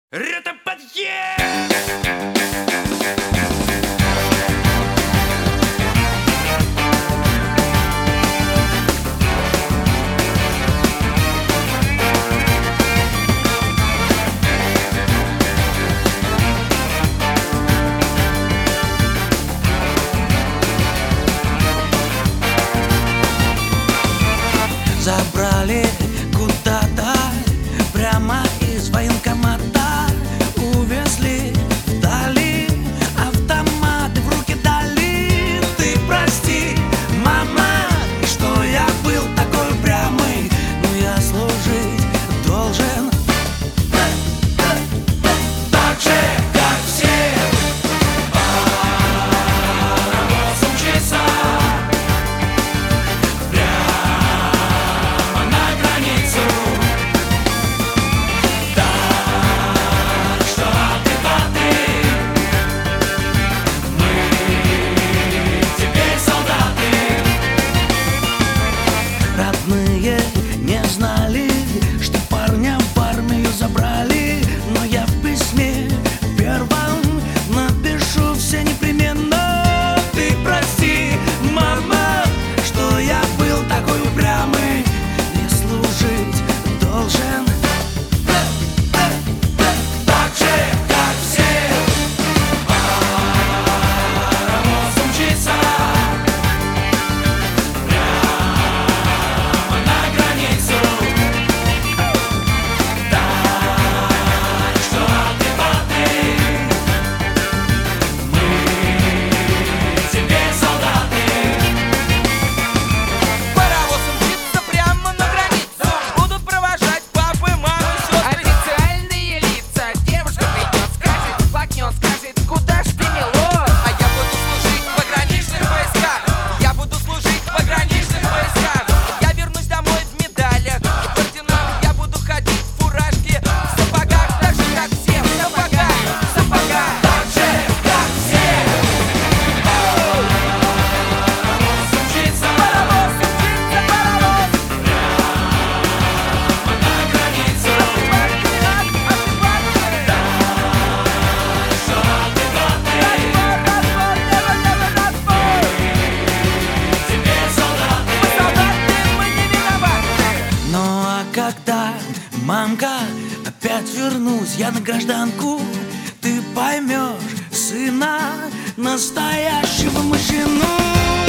Это подъезд! Забрали куда-то прямо из военкомата, увезли вдали, автоматы в руки дали. Ты прости, мама, что я был такой упрямый, но я служить должен так же, как все. Паровоз умчится не знали, что парня в армию забрали. Но я в письме первом напишу все непременно. Ты прости, мама, что я был такой упрямый, не служить должен так же, как все. Паровоз умчится когда, мамка, опять вернусь я на гражданку, ты поймешь сына, настоящего мужчину.